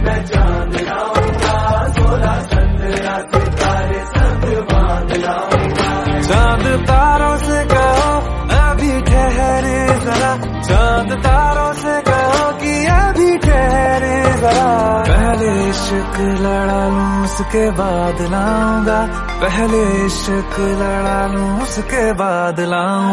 मैं चांद लाऊंगा, 16 17 सितारे सब बांध लाऊंगा। चांद तारों से कहो अभी ठहरे जरा, चांद तारों से कहो कि अभी ठहरे जरा। पहले इश्क लड़ा लूं उसके बाद लाऊंगा, पहले इश्क लड़ा लूं उसके बाद लाऊंगा।